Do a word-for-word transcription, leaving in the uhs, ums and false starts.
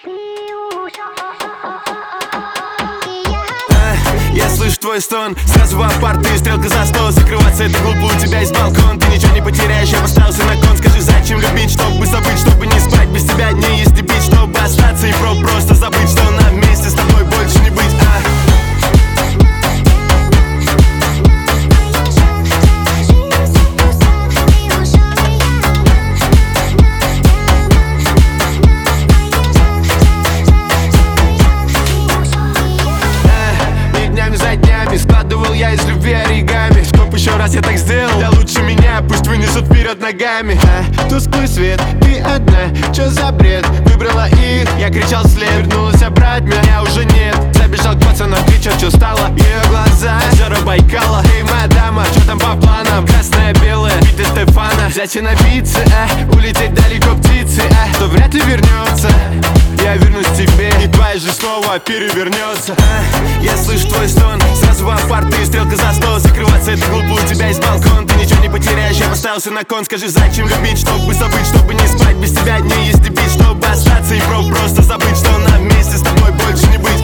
Я слышу твой стон, сразу в апарт, ты стрелка за сто. Закрываться это глупо, у тебя есть балкон. Ты ничего не потеряешь, я поставился на кон. Скажи, зачем любить, чтобы забыть, чтобы не спать без тебя, не есть и пить, чтобы остаться и про просто забыть, что нам вместе с тобой больше не быть, а? Складывал я из любви оригами. Чтоб еще раз я так сделал, да лучше меня пусть вынесут вперед ногами. а, Тусклый свет, ты одна, чё за бред? Выбрала их, я кричал вслед. Вернулась обратно, меня уже нет. Забежал к пацанам, кричал, чё стало? Ее глаза, озера Байкала. Эй, моя дама, чё там по планам? Красная, белая, Вита Стефана. Взять и напиться, а, улететь далеко птицы, а, то вряд ли вернется. Я вернусь к тебе, и твоя жизнь снова перевернется. а, Я слышу твой стон, сразу в апарт, ты стрелка за сто. Закрываться это глупо, у тебя есть балкон. Ты ничего не потеряешь, я поставился на кон. Скажи, зачем любить, чтобы забыть, чтобы не спать без тебя, не есть и пить, чтобы остаться и про просто забыть, что нам вместе с тобой больше не быть.